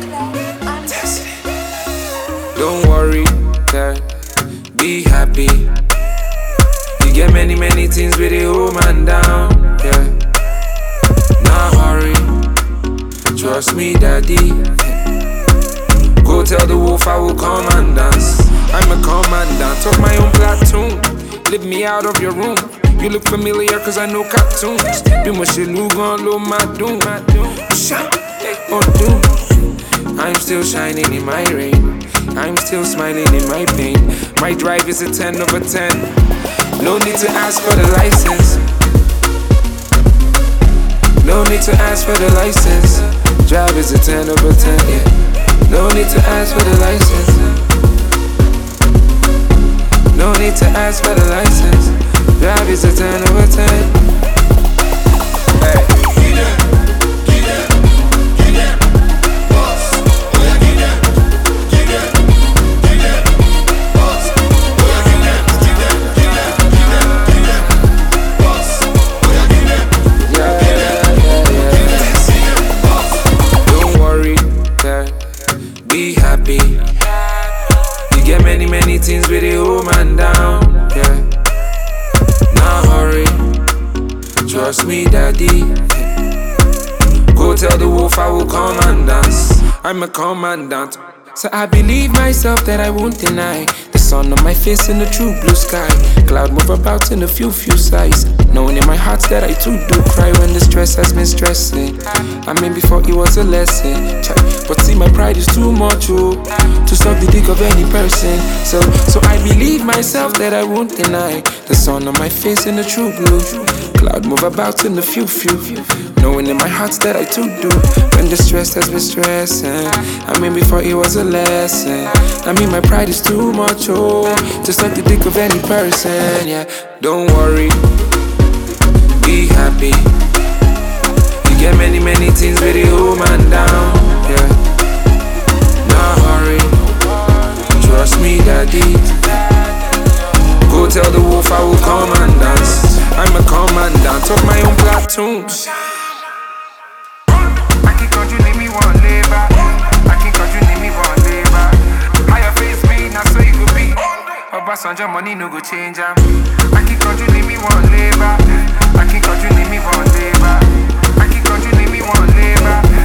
Don't worry, yeah. Be happy. You get many, many things with the old man down, yeah. Nah hurry, trust me, daddy. Go tell the wolf I will come and dance. I'm a commandant of my own platoon. Lift me out of your room. You look familiar cause I know cartoons. Be my shit, gon' low my doom. Shine, on doom. I'm still shining in my rain. I'm still smiling in my pain. My drive is a 10 over 10. No need to ask for the license. No need to ask for the license. Drive is a 10 over 10, yeah. No need to ask for the license. No need to ask for the license. Drive is a 10 over 10. Hey. Don't worry, yeah. Be happy. You get many, many things with the old man down, yeah. Nah hurry, trust me, daddy. Go tell the wolf I will come and dance. I'm a commandant, so I believe myself that I won't deny. The sun on my face in the true blue sky. Cloud move about in a few sighs. Knowing in my heart that I too do cry when the stress has been stressing. I mean before it was a lesson, but see my pride is too much, oh, to suck the dick of any person. So I believe myself that I won't deny. The sun on my face in the true blue. Cloud move about in the few. Knowing in my heart that I too do when the stress has been stressing. I mean before it was a lesson. I mean my pride is too much, oh, to suck the dick of any person, yeah. Don't worry, be happy. You get many, many things with the old man down, yeah. Nah hurry, trust me, daddy. Go tell the wolf I will come and dance. I'm a commandant of my own platoon. I can call you, leave me one labor. I can call you, leave me one labor. How your face be, now so you could be. Obasanjo money no go change am. I can call you, leave me one labor. I can call you, leave me one labor. I can call you, leave me one labor.